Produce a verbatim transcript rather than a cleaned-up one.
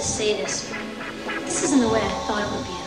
say this. This isn't the way I thought it would be